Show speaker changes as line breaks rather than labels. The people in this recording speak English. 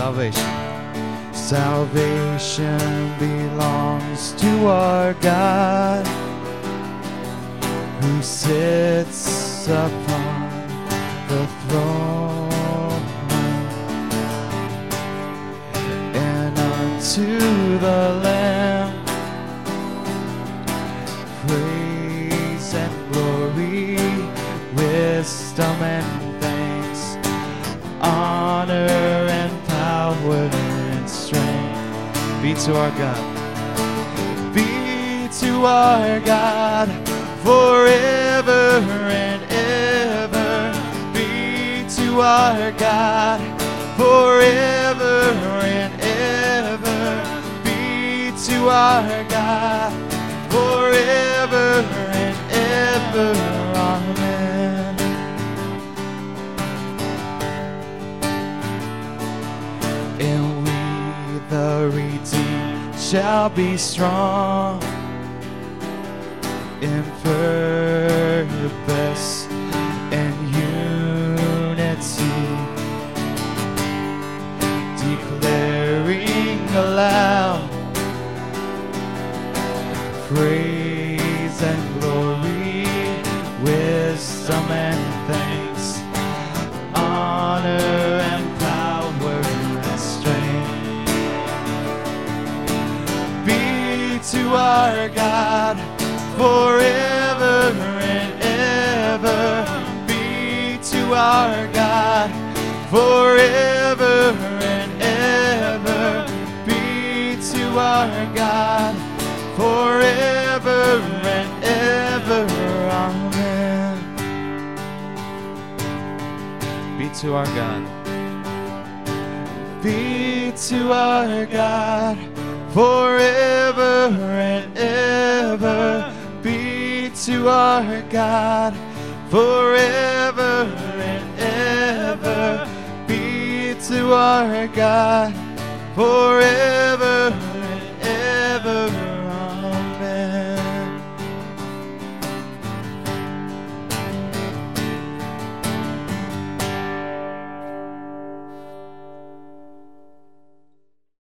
salvation. Salvation belongs to our God, who sits upon the throne, and unto the Lamb praise and glory, wisdom and thanks, honor and power and strength be to our God. Be to our God forever and ever. Be to our God forever and ever. Be to our God forever and ever. Amen. And we, the redeemed, shall be strong in purpose and unity, declaring aloud praise and glory, wisdom and thanks, honor and power and strength be to our God forever and ever. Be to our God forever and ever. Be to our God forever and ever. Amen. Be to our God. Be to our God forever and ever. Be to our God forever and ever. Be to our God forever